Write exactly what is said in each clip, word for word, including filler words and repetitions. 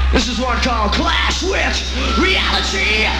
This is one called Clash with Reality.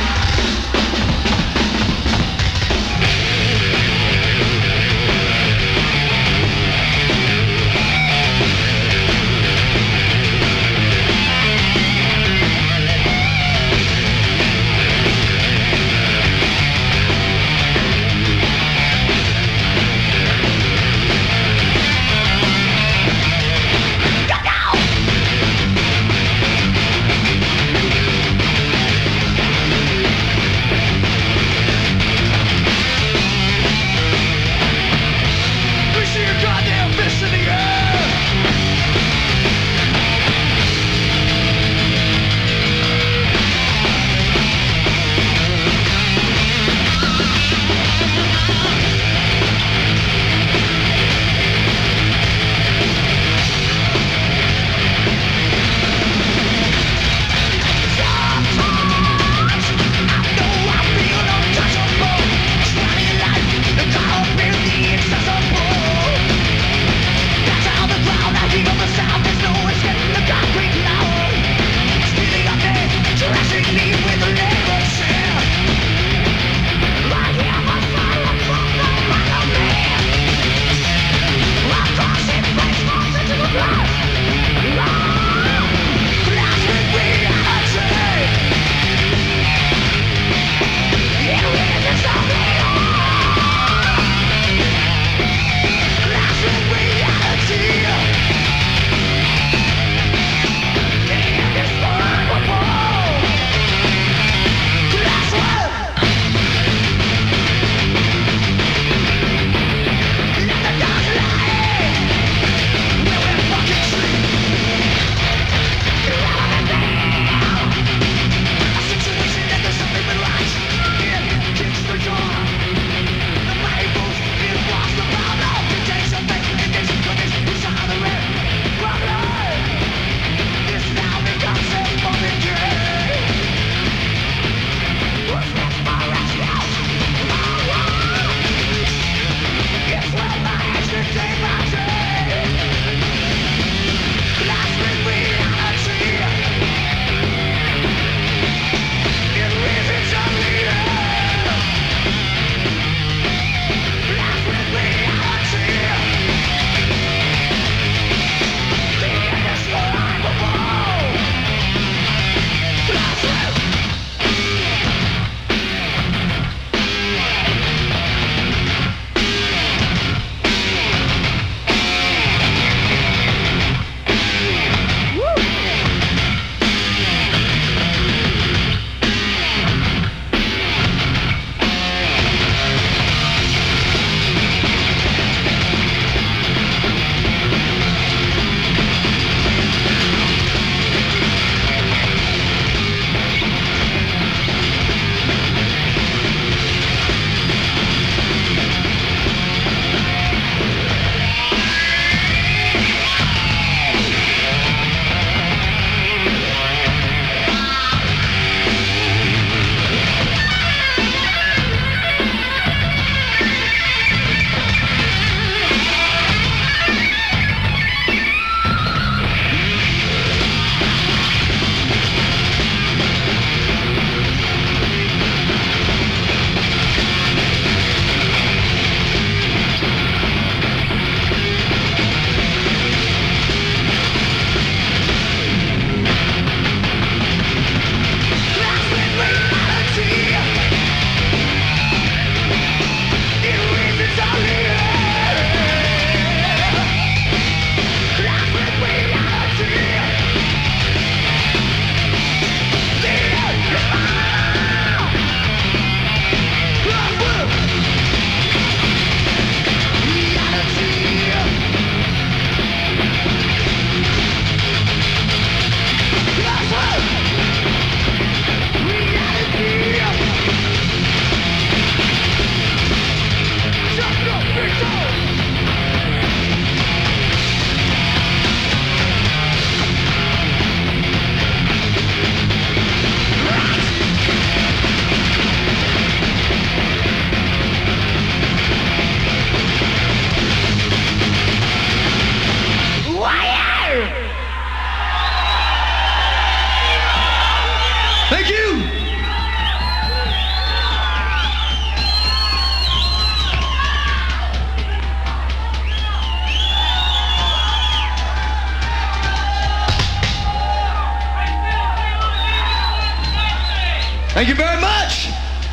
Thank you very much.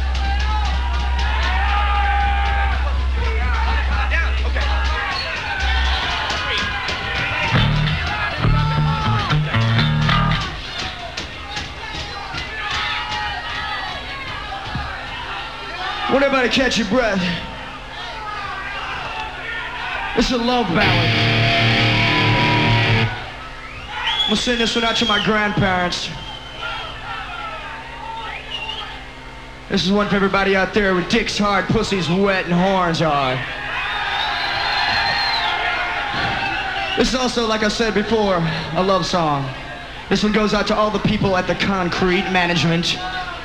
Want everybody to catch your breath. This is a love ballad. I'm gonna sing this one out to my grandparents. This is one for everybody out there with dicks hard, pussies wet, and horns hard. This is also, like I said before, a love song. This one goes out to all the people at the Concrete Management.